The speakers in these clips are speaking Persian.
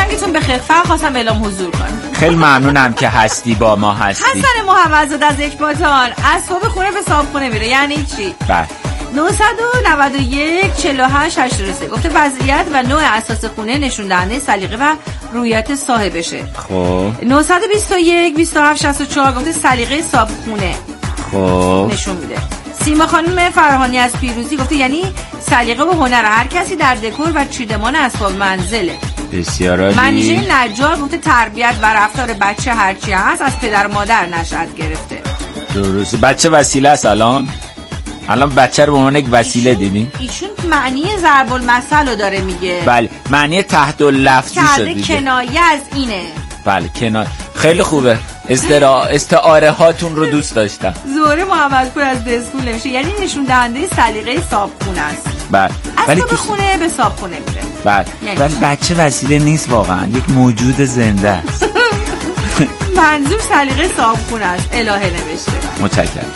شبتون بخیر. فقط خواستم اعلام حضور کنم. خیلی ممنونم که هستی با ما هستی. حسن محمدزاده از اکباتان. اسباب خونه به صابخونه میره یعنی چی؟ بله 991 48 83 گفته وضعیت و نوع اساس خونه نشون دهنده سلیقه و رویت صاحبشه. خب 921 27 64 گفته سلیقه صابخونه خب نشون میده. سیما خانم فرهانی از پیروزی گفته یعنی سلیقه و هنر هر کسی در دکور و چیدمان اسباب منزله. بسیار عالی. منیژه نجار گفته تربیت و رفتار بچه هرچی هست از پدر و مادر نشأت گرفته. درسته. بچه وسیله است. الان بچه رو به عنوان یک وسیله دیدیم. ایشون معنی ضرب المثل رو داره میگه. بله معنی تحت اللفظی شد دیگه. کنایه از اینه. بله کنایه. خیلی خوبه. استعاره هاتون رو دوست داشتم. زهره محمدپور از دسکول نمیشه یعنی نشون دهنده سلیقه صابخونه است. بله ولی خونه به صابخونه میره. بله ولی بچه وسیله نیست واقعا، یک موجود زنده است. منظور سلیقه صابخونه است. الهه نوشته. متشکرم.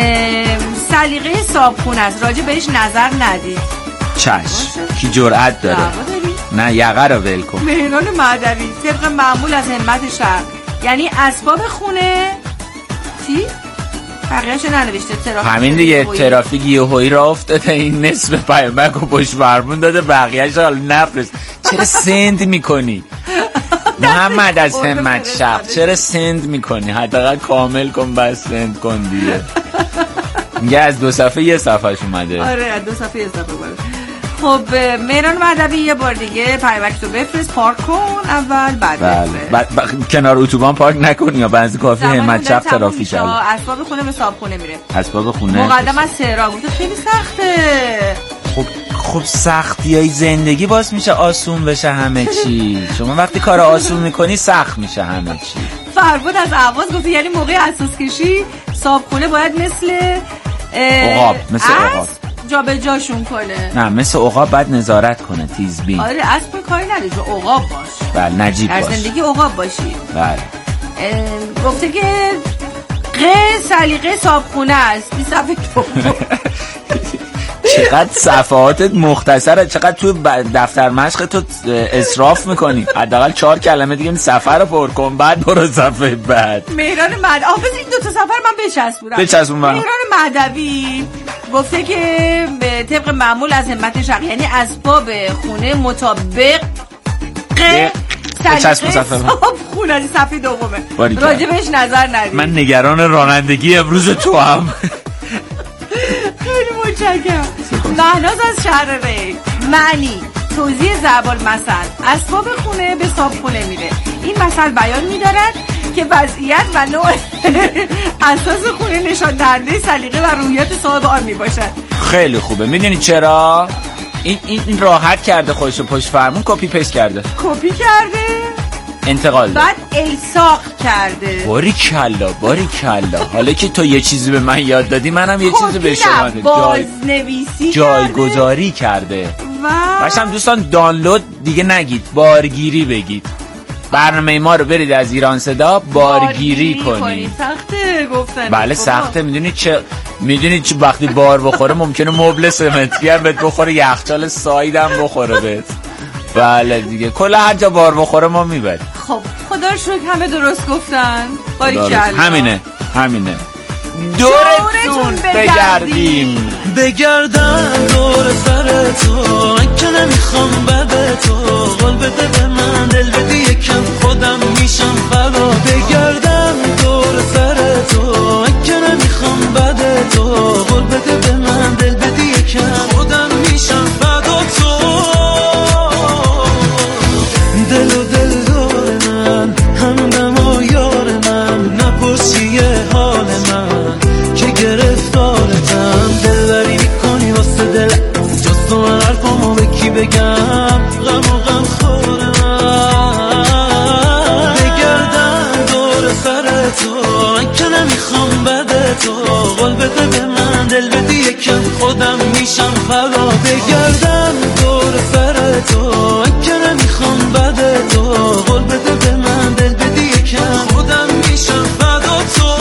سلیقه صابخونه است. راجع بهش نظر ندید. چشم. کی جرأت داره؟ نه یقه رو ول کن. مهران مهدوی طبق معمول از همت شهر یعنی اسباب خونه چی؟ بقیه‌اشو ننوشته. ترافیک همین دیگه. ترافیک یهویی راه افتاده این نصف پیامک و پشت فرمون داده بقیه‌اش حالا نفرست. چرا سند میکنی؟ محمد از همت شهر چرا سند میکنی؟ حداقل کامل کن بس سند کن دیگه. میگه از 2 صفحه 1 صفحهش اومده. آره از 2 صفحه 1 صفحه اومده. خب مهران مهدوی یه بار دیگه پیامک تو بفرست. پارک کن اول بعد کنار اتوبان پارک نکنی یا بنزی کافی همت شب ترافیک الان. اسباب خونه به صابخونه میره. اسباب خونه مقدم از تهران گفته خیلی سخته. خب سختیای زندگی باعث میشه آسون بشه همه چی. شما وقتی کار آسون میکنی سخت میشه همه چی. فربود از اهواز گفته یعنی موقع اساس کشی صابخونه باید مثل عقاب جا به جاشون کنه. نه مثل عقاب باید نظارت کنه تیزبین. آره اسب کاری نداره جو عقاب باش. بله نجیب باش. در زندگی عقاب باشی. بله. گفته که سلیقه صابخونه است. 20 صفحه چقدر صفحاتت مختصره، چقدر تو دفتر مشق تو اسراف میکنی. حداقل 4 کلمه دیگه صفحه رو پر کن بعد برو صفحه بعد. مهران حافظ این 2 تا صفحه من بچسبونم. مهران مهدوی گفته که به طبق معمول از همت شهر یعنی اسباب خونه مطابق سلیقه صابخونه از صفحه دومه. راجبش نظر ندید. من نگران رانندگی امروز تو هم. خیلی متشکرم. مهناز از شهر ری معنی توضیح ضرب المثل اسباب خونه به صابخونه میره. این مثل بیان می‌دارد که وضعیت و نوع اساس خونه نشان دهنده سلیقه و رویت صاحب آن میباشد. خیلی خوبه. میدونی چرا؟ این راحت کرده خودشو پشت فرمون کپی پیست کرده. کپی کرده انتقال بعد الساق کرده. باری کلا حالا که تو یه چیزی به من یاد دادی منم یه چیزی به شما دادم. بازنویسی جایگذاری کرده. باشم دوستان دانلود دیگه نگید، بارگیری بگید. برنامه ما رو برید از ایران صدا بارگیری کنید. سخته گفتن. بله سخته. میدونی چه وقتی بار بخوره ممکنه مبل سمنتی هم بهت بخوره، یخچال سایدم بخوره بهت. بله دیگه کلا هر جا بار بخوره ما میبریم. خب خدا رو شکر همه درست گفتن. باریکلا. همینه دورتون بگردم دور سر تو. من که نمیخوام بده تو قول بده به من دل بدی یکم خودم میشم فدا. بگردم دور سر تو. من که نمیخوام بده تو قول بده به من دل بدی یکم خودم میشم فدا. تو دل و دل دار من همدم و یار من نپرسی حال من که گرفتارتم. دلبری میکنی واسه دل جز تو من حرفامو به کی بگم غم خور من. بگردم دور سر تو. من که نمیخوام بده تو قول بده به من دل بدی یکم خودم میشم فدا. بگردم دور سر تو. من که نمیخوام بده تو قول بده به من دل بدی یکم خودم میشم فدا. تو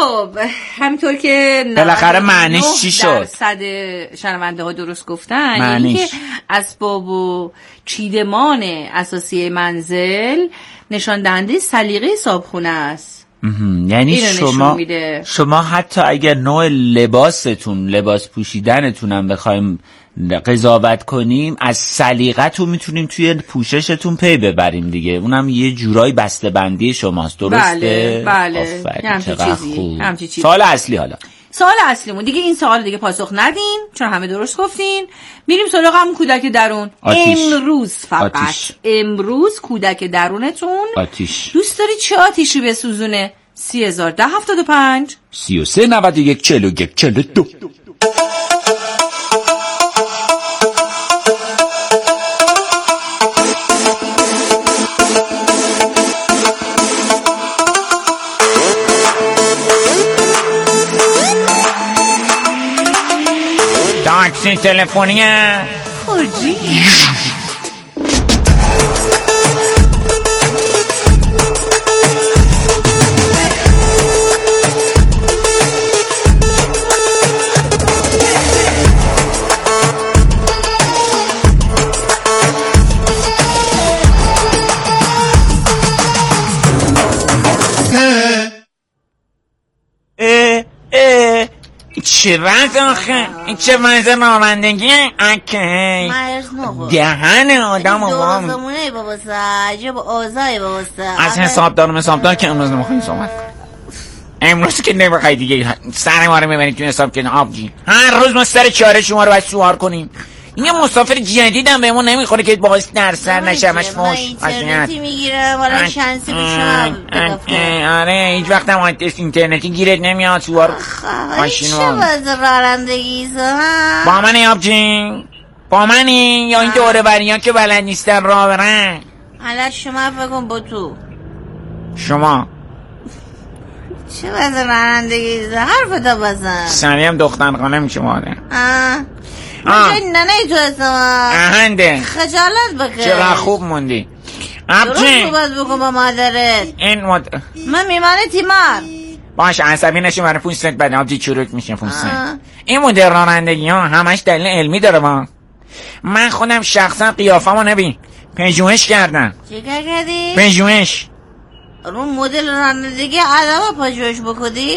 خب همینطور که بالاخره معنیش چی شد؟ 99% شنونده ها درست گفتن، یعنی که اسباب و چیدمان اساسی منزل نشان دهنده سلیقه صاحبخونه است. یعنی شما حتی اگر نوع لباس پوشیدنتون هم بخوایم قضاوت کنیم، از سلیقه‌تون میتونیم توی پوششتون پی ببریم دیگه. اونم یه جورایی بسته‌بندی شماست، درسته؟ بله. چقدر خوب. سوال اصلی حالا. سوال اصلیمون دیگه این سوال دیگه پاسخ ندین چون همه درست گفتین. میریم سراغ همون کودک درون. امروز کودک درونتون دوست داری چه آتیشی بسوزونه؟ 301075 3391 41 42. تاکسی تلفنیه خوجی چه وقت آخه؟ این چه وقت رانندگیه؟ اکی دهن آدم رو وام دوزمونه باباسه عجب آزای باباسه. از حسابدار که امروز نمیخوایی صحبت کن. امروز که نمیخوایی دیگه سر ما رو میبرید تو حساب کنه آبجی. هر روز ما سر چاره شما رو باید سوار کنیم. این مسافر جدیدم به ما نمیخوره که باعث در سر نشمش فوش. من اینترنتی میگیرم حالا شانسی به شما بگفتم. آره هیچ وقت هم اینترنتی گیرت نمیاد سوار ماشین چه وضع رانندگی با منی آبجین؟ با منی یا این دوره بریان که بلد نیستن راه برن؟ حالا شما بگم با تو شما چه وضع رانندگی حرف تا بزن سنی هم دختر خانه میشه ماده ننه تو هستم اهنده خجالت بکن چقدر خوب موندی درست صحبت بکن با مادرت من میمانه تیمار باش عصبی نشی برای 5 سنت بعد آبجی چروک میشه 5 سنت. این مدل رانندگی ها همش دلیل علمی داره با من خودم شخصا قیافمو نبین پژوهش کردم. چه کردی؟ پژوهش رو مدل رانندگی آدم پژوهش بکنی؟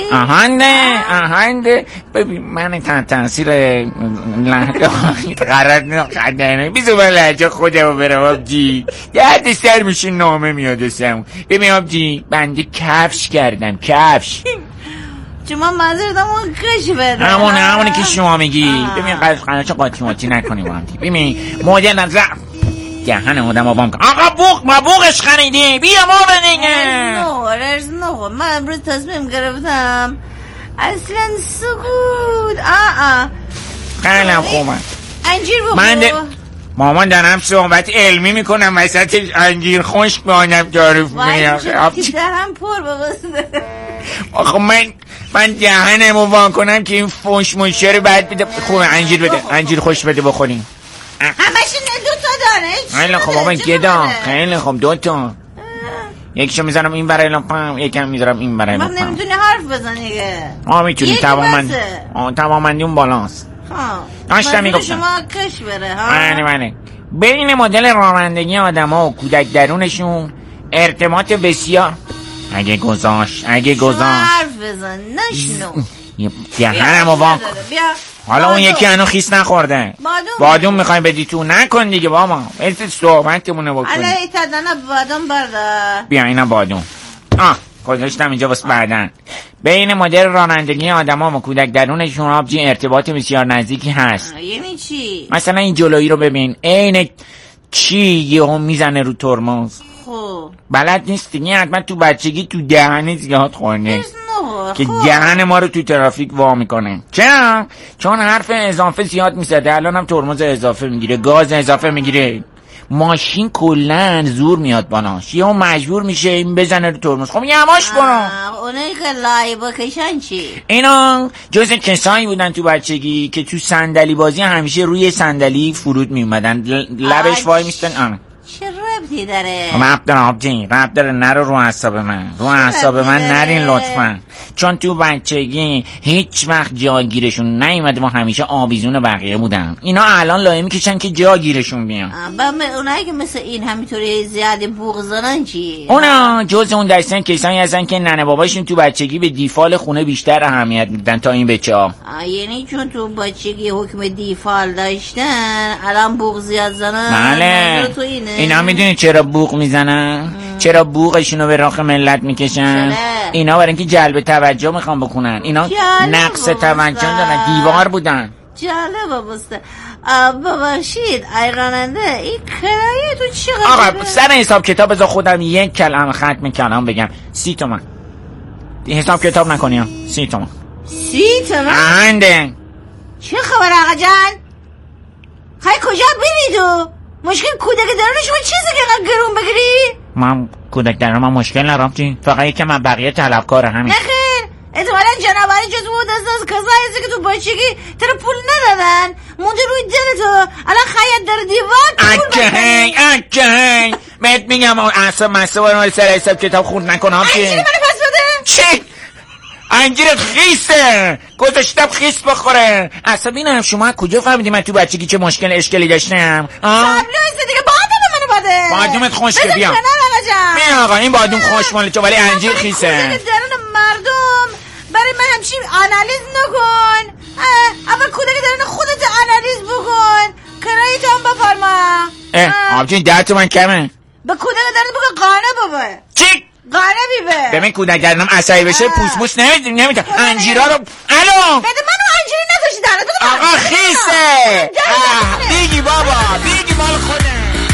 آهنده ببین من تاثیر لحجه قرار نخدنه بیزو من لحجه خودمو برم آبجی درد سر میشه نامه میاد سمون. ببین آبجی بنده کفش کردم کفش شما منظورتم اون کش بده همونه که شما میگی. ببین قرارچه قاطی ماتی نکنیم با هم. ببین مدل نظر دهن آدم آبام کن. آقا ما بوقش خریدی بیا ما بدینه نو من امروز تصمیم گرفتم اصلا سکوت خیلی خوبه انجیر بخور من مامان دارم صحبت علمی میکنم وسط انجیر خشک به آنم تعریف میکنم درم پر ببسته. آخه من دهنمو وان کنم که این فوش منشه رو بعد بده. خوبه انجیر بده انجیر خوش بده بخوریم همشون 2 تا داره. خیلی خوب بابا گدا خیلی خوب 2 تا یکیشو میذارم این برای لپم یکم میذارم این برای لپم. من نمیتونی حرف بزنی که میتونی توامندی اون بالاست. داشتم میگفتم شما کش بره ها. بله بین مدل رانندگی آدم ها و کودک درونشون ارتباط بسیار اگه گذاشت حرف بزن نشنو دهنمو واکن. حالا اون یکی هنو خیس نخورده بادون میخوای بدی تو نکن دیگه بابا ایت صحبتمونه بکنی. حالا ایتا دانا بادون بردار بیا اینا بادون گذاشتم اینجا واسه بعدن. بین مدل رانندگی آدم ها و کودک درونشون آبجی ارتباط بسیار نزدیکی هست. یعنی چی؟ مثلا این جلویی رو ببین عین چی یهو میزنه رو ترمز. خب بلد نیست دیگه حتما تو بچگی تو دهنت زیاد خورده که دهن ما رو تو ترافیک وا میکنه. چرا؟ چون حرف اضافه زیاد میزده. الان هم ترمز اضافه میگیره گاز اضافه میگیره ماشین کلن زور میاد باناش یهو مجبور میشه این بزنه رو ترمز. خب یواش برو. اونایی که لای بکشن چی؟ اینا جز کسایی بودن تو بچگی که تو صندلی بازی همیشه روی صندلی فرود میومدن لبش وای میستن. چه ربطی داره؟ ربط داره آبجین، ربط داره. نرو رو اعصاب من، رو اعصاب من نرین لطفا. چون تو بچگی هیچ وقت جاگیرشون نیومده، ما همیشه آویزون بقیه بودم. اینا الان لایه میکشن که جاگیرشون بیان. اونایی که مثل این همینطوری زیاد بوق زنن چی؟ اونا جز اون دستن کسانی هستن که ننه باباشون تو بچگی به دیفال خونه بیشتر اهمیت میدن تا این بچه‌ها. یعنی چون تو بچگی حکم دیفال داشتن الان بوق زیاد زنن؟ بله. اینا میدونی چرا بوق میزنن؟ چرا بوقشونو به راه ملت میکشن؟ اینا برای اینکه جلب توجه میخوان بکنن. اینا نقص توجه دارن، دیوار بودن. جالبه بسته. ببخشید ای راننده، این کرایه تو چقدر؟ آقا سر حساب کتاب بذار خودم یک کلمه ختم کلام بگم. 30 تومن. حساب کتاب نکنی ها. 30 تومن. 30 تومن؟ آهنده. چه خبر آقا جان؟ خواهی کجا بری تو؟ مشکل کودک درون شما چیزی که اینقدر گرون بگیری؟ من کودک درون من مشکل ندارم چی؟ فقط یکی من بقیه طلبکاره همین. نخیر احتمالا جنابالی جز بود از کسایی که تو بچگی تر پول ندادن مونده روی دل تو، الان خیاط در دیوار پول بکنی. اکهی بهت میگم اصلا مسئله رو سر حساب کتاب خورد نکنم که انجیر منو پس بده. چی؟ انجیر خیسته گذاشتم خیس بخوره. اصلا بینم شما کجا فهمیدی من تو بچگی چه مشکل اشکالی داشتم؟ سبلویسته دیگه بادم منو بده. بادومت خوشگه بیام. بیا آقا این بادوم خوش مال تو ولی انجیر خیسه. درون مردم برای من همچین آنالیز نکن. اول کودک درون خودت آنالیز بکن. کرایت هم بفرما. آبجین 10 تومن کمه. به کودک درون بکن قانه بابا. چی؟ قانه بیبه. ببین کودک درونم عصبی بشه پوس نمیتونم انجیرا رو. الو بده منو انجیری نداشتی درون. آقا خیسه. بیگی بابا بیگی مال خوده.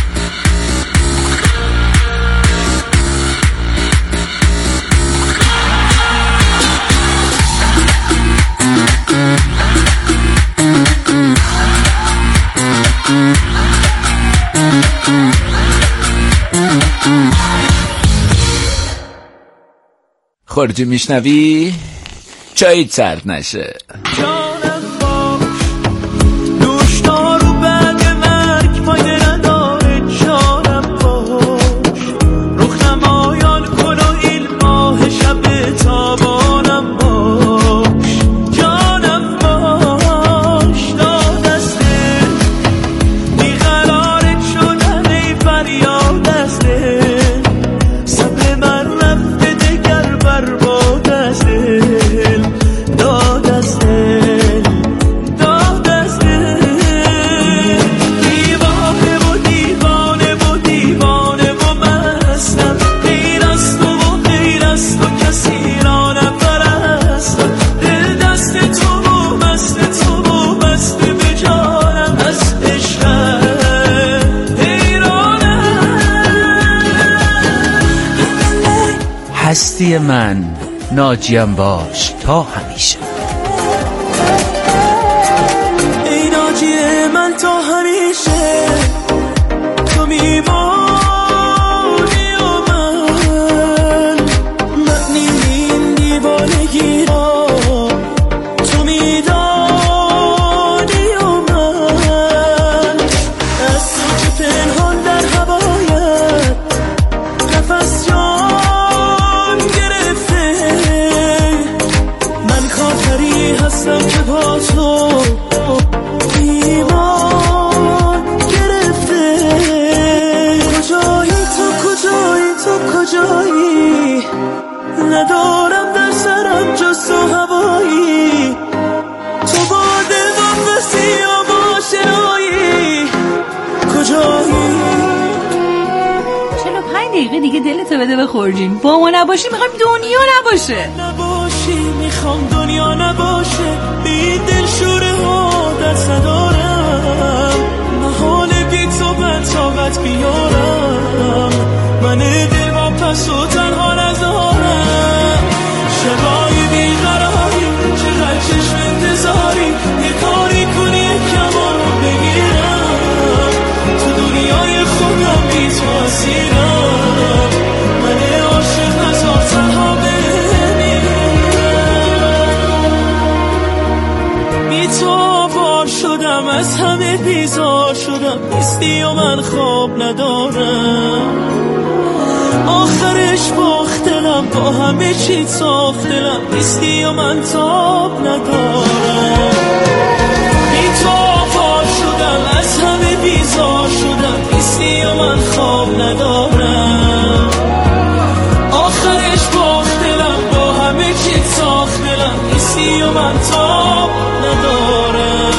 خورجی میشنوی؟ چاییت سرد نشه. جانم باش دوشدارو بعد مرگ پایه نداره. جانم باش رخ نمایان کن و این ماه شب تابانم باش. جانم باش داد از دل بیقرارت شدم ای فریاد از دل. صبر من رفته دگر برباد از دل. داد از دل داد از دل. دیوانه و دیوانه و دیوانه و مستم. غیر از تو و غیر از تو کسی را نپرستم. دل دست تو و مست تو و مست به جانم. از عشقت حیرانم. هستی من ناجیم باش تا همیشه. ای ناجی من تا همیشه تو میمانی و من. معنی این دیوانگی را تو میدانی و من. از تو که پنهان در هوایت نفس جان گرفته. من کافری هستم که با تو ایمان گرفته. کجایی تو کجایی تو کجایی؟ ندارم در سرم جز تو هوایی. تو باده و بسیار باشنایی. کجایی؟ 45 دقیقه دیگه دلتو بده به خورجین. با ما نباشی میخوایم دنیا نباشه. نباشی میخوام دنیا نباشه. بی دل شوره ها دست ندارم. محاله بی تو من طاقت بیارم. من دل با پس و تنها نذارم. شبایی بیقراری چقدر چشم انتظاری. یه کاری کنی یه کمان رو بگیرم. تو دنیای خودم بی تو اسیرم. من عاشق نزار تنها بی تو آوار شدم. از همه بیزار شدم. نیستی و من خواب ندارم. با همه چی صاف دلم نیستی و من تاب ندارم. بی تو آفار شدم از همه بیزار شدم نیستی و من خواب ندارم. آخرش باخت دلم با همه چی ساخت دلم نیستی و من تاب ندارم.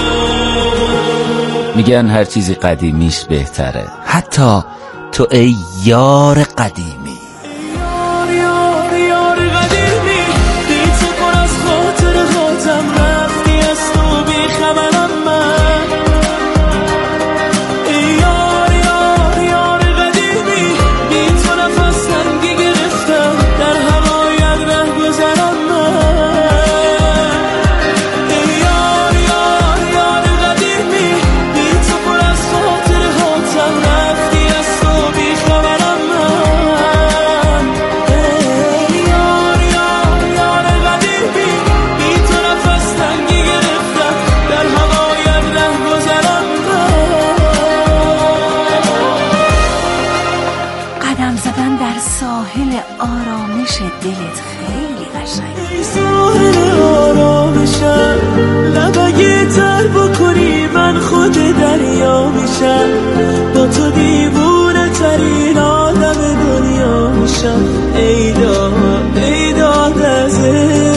میگن هر چیزی قدیمیش بهتره، حتی تو ای یار قدیمی. یار قدیمی بی تو پر از خاطر هاتم رفتی از تو بی خبرم من. یار قدیمی بی تو نفس تنگی گرفتم در هوایت ره گذرم من. یار قدیمی بی تو پر از خاطر هاتم رفتی از تو بی خبرم من. یار قدیمی بی تو نفس تنگی گرفتم در هوایت ره گذرم من. قدم زدن در ساحل آرامش دلت خیلی قشنگه. ساحل آرامشم لبگی تر بکنی من خود دریا میشم. با تو دیوونه ترین آدم دنیا میشم. ای داد ازش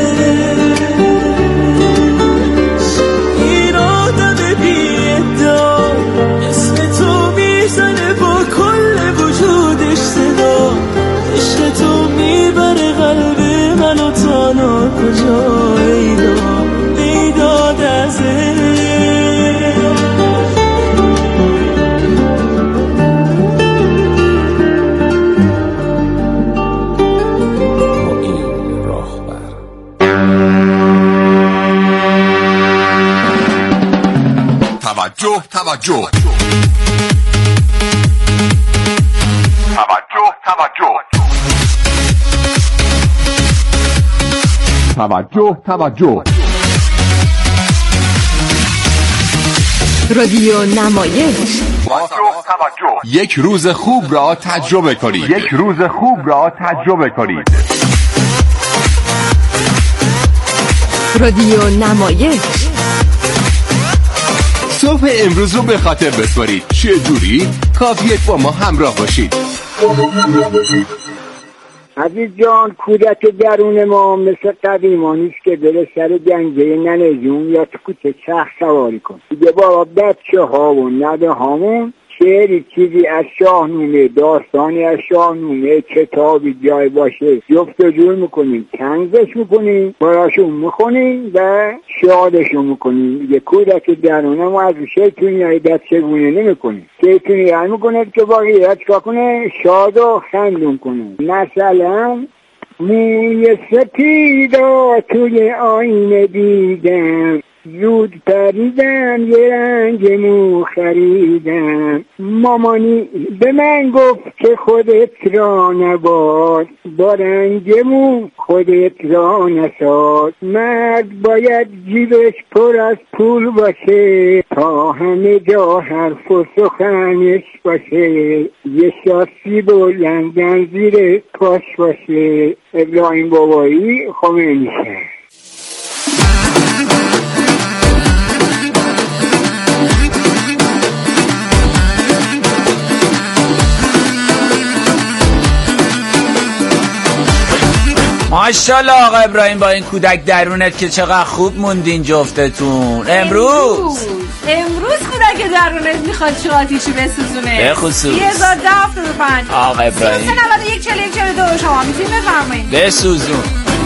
این آدم بی ادعا اسم تو میزنه با کل وجودش صدا. عشق تو میبره قلب منو تا ناکجا. ای داد ازش توجه رادیو نمایش. یک روز خوب را تجربه کنید. رادیو نمایش. صبح امروز رو به خاطر بسپارید. چجوری؟ کافیه با ما همراه باشید. عزیز جان، کودک درون ما مثل قدیمانیست که بره سر گنجه ننجون یا تو کوچه چرخ سواری کن. دیگه با بچه ها و نده هامون شعری چیزی از شاهنامه، داستانی از شاهنامه، کتابی جای باشه جفت و جور میکنیم، تنزش میکنیم، براشون میخونیم و شادشون میکنیم. دیگه کودک درونه ما از شیطونی های دست چگونه نمیکنیم. شیطونی های میکنه که باقی چکا کنه شاد و خندون کنه. مثلا موی سپیدا توی آینه دیدم، زود پریدم یه رنگ مو خریدم. مامانی به من گفت که خودت را نباد، با رنگ مو خودت را نساد. مرد باید جیبش پر از پول باشه تا همه جا حرف و سخنش باشه. یه شاسی بلندن زیر پاش باشه. ابراهیم بابایی، خمینی شهر. ماشاءالله آقا ابراهیم با این کودک درونت که چقدر خوب موندین جفتتون. امروز کودک درونت میخواد چه آتیشی بسوزونه؟ به خصوص 1075 آقا ابراهیم 91 41 42 شما میتونید بفرمایید بسوزون.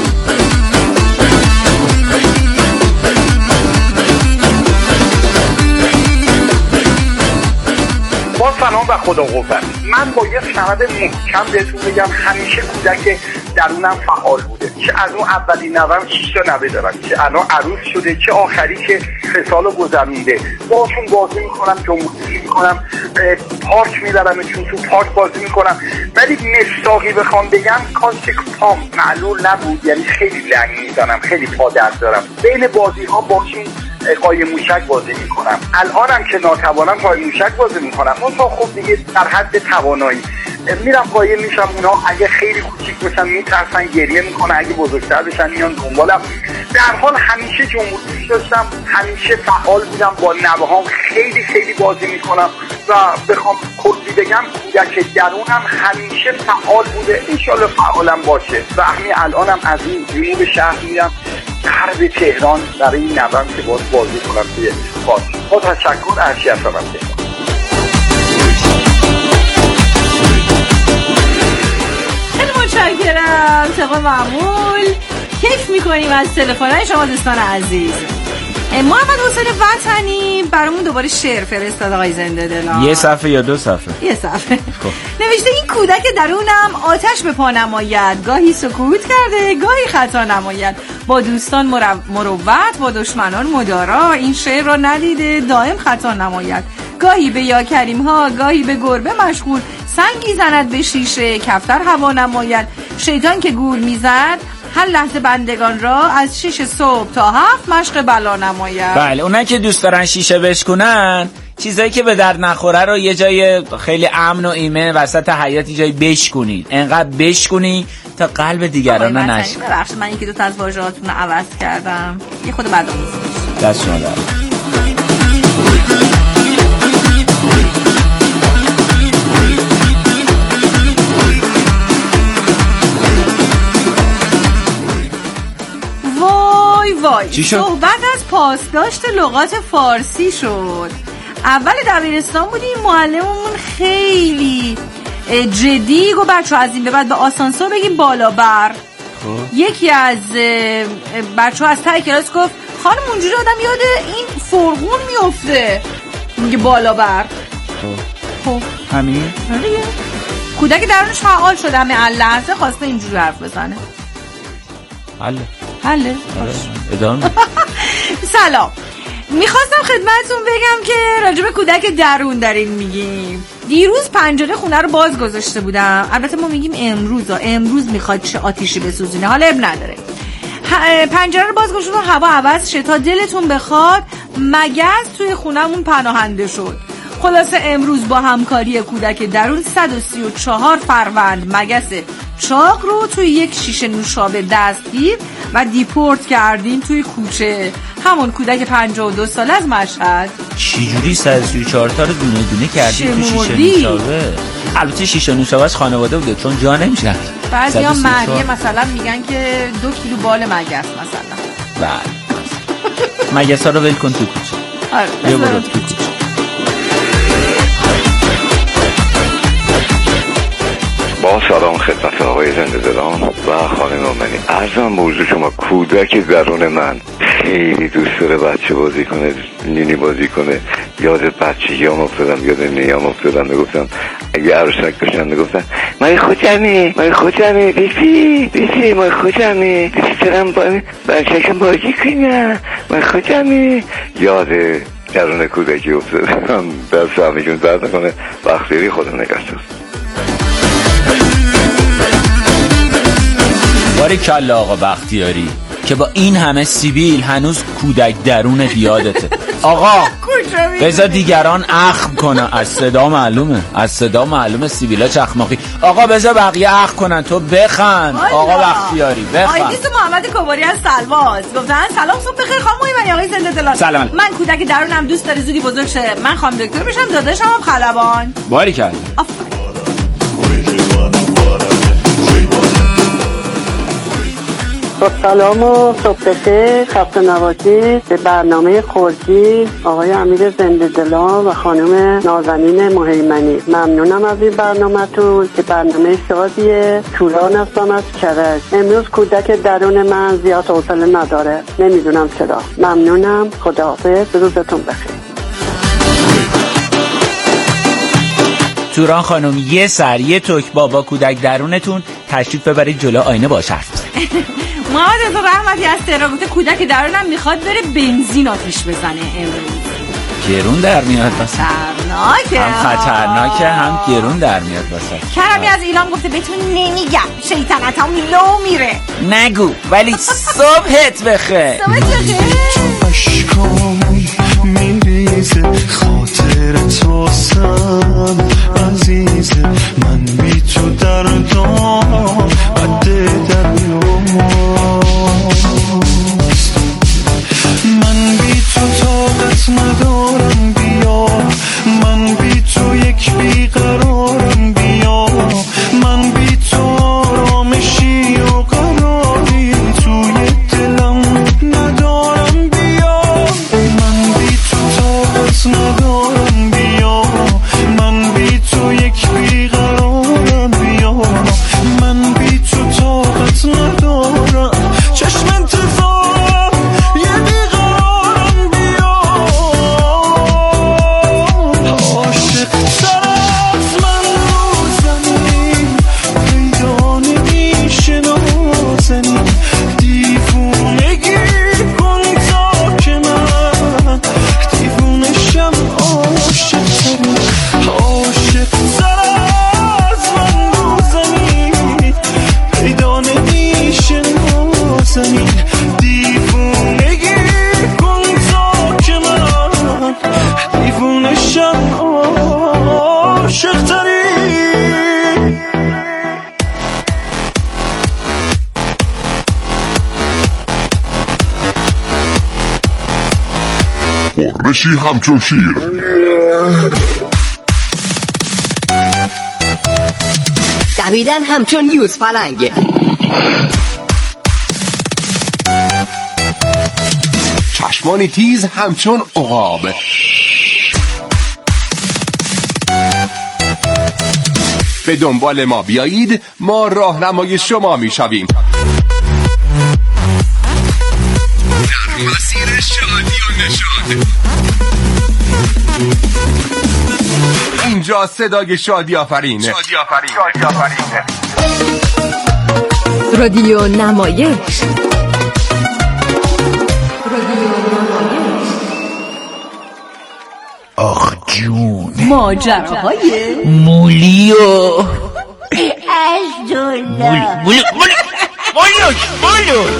با سلام و خدا قوت. من با یه سند محکم بهتون بگم همیشه کودک درونم فعال بوده. چه از اون اولین نوام 6 تا نوه دارم، چه الان عروس شده، چه آخری که 3 سال گذرونده. باهاشون بازی میکنم، جمهوری میکنم، پارک میبرمشون، تو پارک بازی میکنم. ولی مستاقی بخوام بگم کاش که پام معلول نبود، یعنی خیلی لنگ میزنم، خیلی پا درد دارم. بین بازی ها باشون قایم موشک بازی میکنم. الانم که ناتوانم قایم موشک بازی میکنم. اون تا خب دیگه در حد توانایی. میرم قایم میشم. اونا اگه خیلی کوچیک بشن میترسن، گریه میکنن، اگه بزرگتر بشن میان دنبالم. در حال همیشه جمهور دوست داشتم، همیشه فعال بودم، با نوه‌هام خیلی خیلی بازی میکنم و بخوام کلی بگم کودک درونم همیشه فعال بوده، انشالله فعالم باشه و همین الانم از این جنوب شهر میرم غرب تهران برای این نوه‌ام که باز بازی کنم توی پارک. با تشکر، ارشی هستم از تهران. خیلی متشکرم. طبق معمول کیف میکنیم از تلفن‌های شما دوستان عزیز. محمد حسین وطنی برامون دوباره شعر فرستاد آقای زنده دلان. یه صفحه یا 2 صفحه؟ یه صفحه. نوشته این کودک درونم آتش به پا نماید، گاهی سکوت کرده گاهی خطا نماید، با دوستان مروت با دشمنان مدارا، این شعر را ندیده دائم خطا نماید، گاهی به یا کریم ها گاهی به گربه مشغول، سنگی زند به شیشه کفتر هوا نماید، شیطان که گول میزد هر لحظه بندگان را از 6 صبح تا 7 مشق بلا نماید. بله، اونایی که دوست دارن شیشه بشکنن، چیزایی که به درد نخوره رو یه جای خیلی امن و ایمن وسط حیاط یه جایی بشکنید، انقدر بشکنی تا قلب دیگران رو نشکنه. ببخشید من یکی دو تا از واژه‌هاتون رو عوض کردم، یه خود بعد دست شما در وای صحبت از پاسداشت لغات فارسی شد. اول دبیرستان بودیم، معلممون خیلی جدی گفت بچه از این به بعد به آسانسور بگیم بالا بر. یکی از بچه از ته کلاس گفت خانم اونجوری آدم یاد این فرغون میفته، میگه بالا بر. خب همین کودک درونش فعال شده، همه لحظه خواسته اینجوری حرف بزنه. حله ادامه. سلام، میخواستم خدمتتون بگم که راجب کودک درون دارین میگیم. دیروز پنجره خونه رو باز گذاشته بودم، البته ما میگیم امروز میخواد چه آتیشی بسوزونه، حالا اب نداره. پنجره رو باز گذاشتم، هوا عوض شه، تا دلتون بخواد مگس توی خونمون پناهنده شد. خلاصه امروز با همکاری کودک درون 134 فروند مگس چاق رو توی یک شیشه نوشابه دستگیر و دیپورت کردیم توی کوچه. همون کودک 52 ساله از مشهد. چجوری 134 تا رو دونه دونه کردی توی شیشه نوشابه؟ البته شیشه نوشابهش خانواده بوده چون جا نمیشه. بعضی ها مریه مثلا میگن که 2 کیلو بال مگس مثلا. بله مگس ها رو ول کن تو کوچه. آره برو تو کوچه. با سلام خدمت آقای زنده دلان و خانم مومنی. عرضم به حضور شما کودک درون من خیلی دوست داره بچه بازی کنه، نینی بازی کنه. یاد بچگیام افتادم، یاد نیام افتادم. میگفتم اگه عروسک داشتم میگفتم مای خودمی بیفی مای خودمی دوست دارم بچه‌شم بازی کنم مای خودمی. یاد درون کودکی افتادم. دست همیشون درد نکنه. بختیاری خودم نگهدار. باریکلا آقا بختیاری که با این همه سیبیل هنوز کودک درون یادته. آقا بذار دیگران اخم کنن، از صدا معلومه سیبیلا چخماقی. آقا بذار بقیه اخم کنن، تو بخند. آقا بختیاری بخند. آیدیس محمد کوباری از سلواز گفتن سلام صبح بخیر خانم مویمنی آقای زنده دلان. سلام. من کودک درونم دوست داره زودی بزرگ شه، من خوام دکتر بشم، داداشم هم خلبان. باریکلا. با سلام و صبح بخیر، خسته نباشید به برنامه خورجی آقای امیر زنده دلان و خانم نازنین مهیمنی. ممنونم از این برنامه‌تون که برنامه شادیه. توران هستم از کرج. امروز کودک درون من زیاد حوصله نداره، نمیدونم چرا. ممنونم، خداحافظ، روزتون بخیر. توران خانم یه سر یه توک بابا کودک درونتون تشریف ببرید جلو آینه باش حرف بزنید. محمد تو رحمتی از تهران گفته کودک درونم میخواد بره بنزین آتیش بزنه امروز. گرون در میاد واسه. خطرناکه. هم خطرناکه هم گرون در میاد واسه. کرمی از ایلام گفته بهتون نمیگم شیطنتم لو میره. نگو ولی صبحت بخیر. صبحت بخیر. میریزه خاطر تو سم عزیزه من دردم بده دریاست. من بی تو طاقت ندارم بیا، من بی تو یک بیقرارم بیا، من بی تو آرامشی و قراری توی دلم ندارم بیا، من بی تو طاقت ندارم بیا، من بی تو یک بیقرارم بیا، من بی تو طاقت ندارم چشم انتظار یه بیقرارم بیا. عاشق تر از من رو زمین پیدا نمیشه نازنین، دیوونگی کن تا که من دیوونشم. عاشق ترین عاشق تر از من رو زمین پیدا نمیشه نازنین، دیوونگی کن تا که من دیوونشم. عاشق ترین قرشی همچون شیر. دویدن همچون یوز پلنگ. چشمانی تیز همچون عقاب. به دنبال ما بیایید، ما راهنمای شما میشویم در مسیر شادی و نشاط. اینجا صدای شادی آفرین. رادیو نمایش. آخ جون، ماجراهای مولیو عزالله مولوش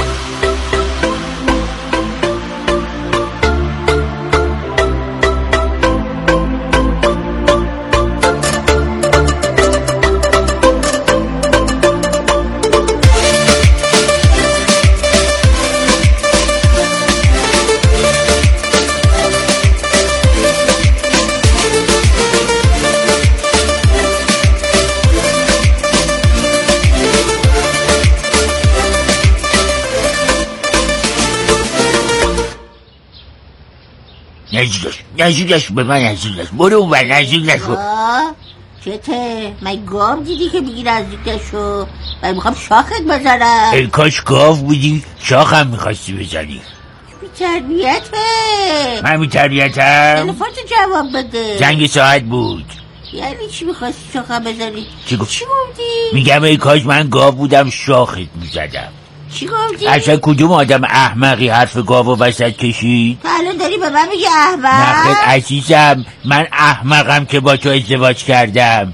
نزدیکش به من نزدیکش برو اون بر نزدیکش شو. چته؟ من گاو دیدی که بگی نزدیکش شو؟ من میخوام شاخت بزنم. ای کاش گاو بودی شاخم میخواستی بزنی. بی تربیته. من بی تربیتم؟ تلفنتو جواب بده. زنگ ساعت بود. یعنی چی میخواستی شاخم بزنی؟ چی گفتی؟ گفتی؟ میگم ای کاش من گاو بودم شاخت میزدم. چی گفتی؟ اصلا کدوم آدم احمقی حرف گاو وسط کشید؟ تو الان داری به من میگه احمق؟ نخیر عزیزم، من احمقم که با تو ازدواج کردم.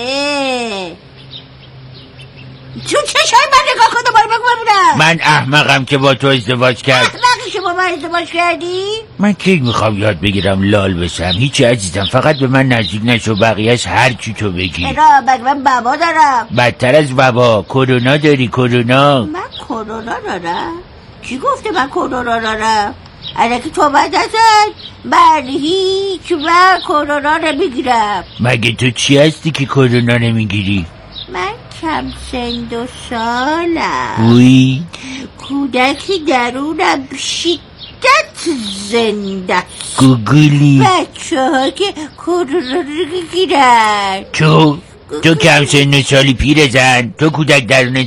چون چشای من نگاه کن دوباره بگو ببینم. من احمقم که با تو ازدواج کردم. احمقی که با من ازدواج کردی؟ من کی میخوام یاد بگیرم لال بشم؟ هیچی عزیزم، فقط به من نزدیک نشو، بقیهش هر چی تو بگی. اینا من بابا دارم. بدتر از بابا کرونا داری. کرونا؟ من کرونا دارم؟ کی گفته من کرونا دارم؟ الکی تو بعد ازن من هیچ من کرونا نمیگیرم. مگه تو چی هستی که کرونا نمیگیری؟ من کم سن و سالم. وی کودکی درونم شدت زنده. گوگلی بچه ها که کرونا نمیگیرن. تو کم سن و سالی پیرزن، تو کودک درون